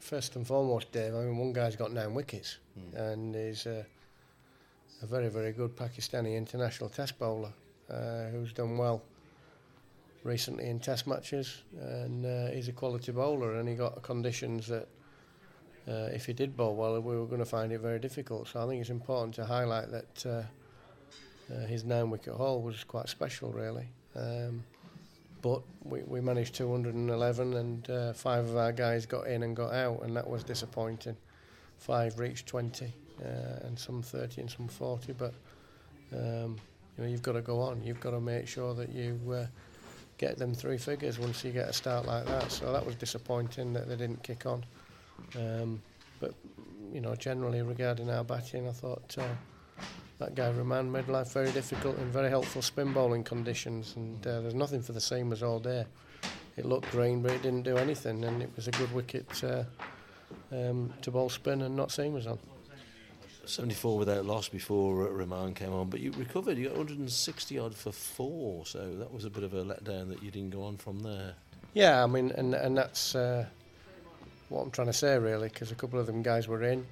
first and foremost, Dave, I mean, one guy's got 9 wickets, and he's a very, very good Pakistani international test bowler who's done well recently in test matches, and he's a quality bowler, and he got conditions that if he did bowl well, we were going to find it very difficult. So I think it's important to highlight that his 9-wicket haul was quite special, really. But we managed 211, and 5 of our guys got in and got out, and that was disappointing. 5 reached 20, and some 30 and some 40, but you've got to go on. You've got to make sure that you get them 3 figures once you get a start like that. So that was disappointing that they didn't kick on. But generally regarding our batting, I thought that guy Rahman made life very difficult in very helpful spin bowling conditions, and there's nothing for the seamers all day. It looked green, but it didn't do anything, and it was a good wicket to bowl spin and not seamers on. 74 without loss before Rahman came on, but you recovered. You got 160 odd for 4, so that was a bit of a letdown that you didn't go on from there. Yeah, I mean, and that's what I'm trying to say, really, because a couple of them guys were in,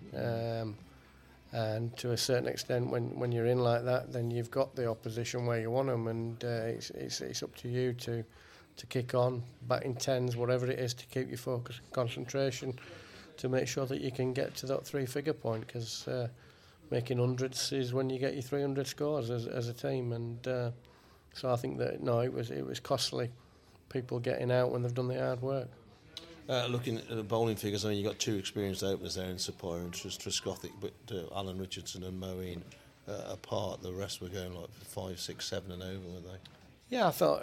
and to a certain extent, when you're in like that, then you've got the opposition where you want them, and it's up to you to kick on, batting 10s, whatever it is, to keep your focus and concentration, to make sure that you can get to that 3-figure point, because making hundreds is when you get your 300 scores as a team, and so I think that it was costly, people getting out when they've done the hard work. Looking at the bowling figures, I mean, you got 2 experienced openers there in Sapphire and Trescothick, but Alan Richardson and Moeen apart, the rest were going like 5, 6, 7 and over, weren't they? Yeah, I thought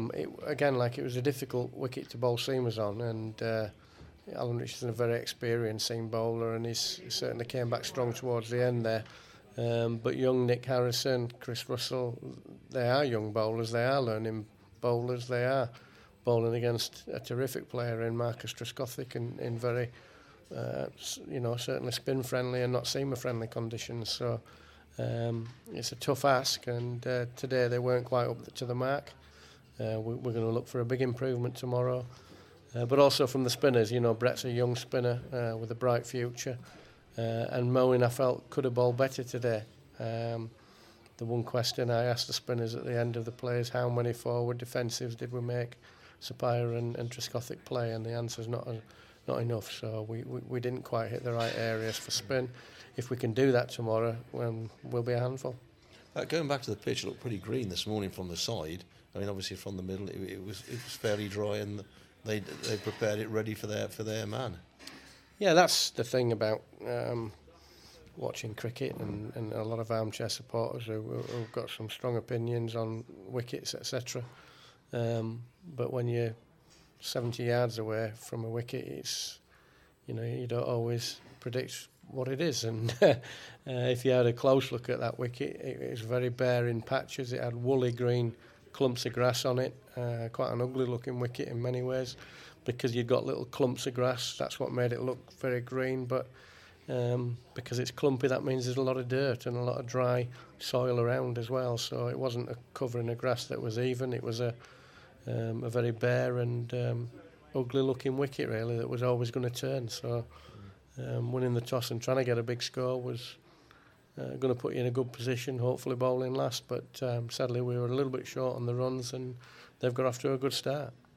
it was a difficult wicket to bowl seamers on, and Alan Richardson, a very experienced seam bowler, and he certainly came back strong towards the end there. But young Nick Harrison, Chris Russell, they are young bowlers, they are learning bowlers, they are bowling against a terrific player in Marcus Trescothick in very, certainly spin-friendly and not seamer-friendly conditions. So it's a tough ask, and today they weren't quite up to the mark. We're going to look for a big improvement tomorrow. But also from the spinners, Brett's a young spinner with a bright future. And Moeen, I felt, could have bowled better today. The one question I asked the spinners at the end of the play is how many forward defensives did we make Sapphire and Trescothick play, and the answer's not enough. So we didn't quite hit the right areas for spin. If we can do that tomorrow, we'll be a handful. Going back to the pitch, it looked pretty green this morning from the side. I mean, obviously from the middle, it was fairly dry, and they prepared it ready for their man. Yeah, that's the thing about watching cricket, and a lot of armchair supporters who've got some strong opinions on wickets, etc. But when you're 70 yards away from a wicket, it's you don't always predict what it is. And if you had a close look at that wicket, it was very bare in patches. It had woolly green clumps of grass on it, quite an ugly looking wicket in many ways, because you'd got little clumps of grass. That's what made it look very green, but because it's clumpy, that means there's a lot of dirt and a lot of dry soil around as well. So it wasn't a covering of grass that was even. It was a very bare and ugly looking wicket, really, that was always going to turn. So winning the toss and trying to get a big score was going to put you in a good position, hopefully bowling last, but sadly we were a little bit short on the runs, and they've got off to a good start.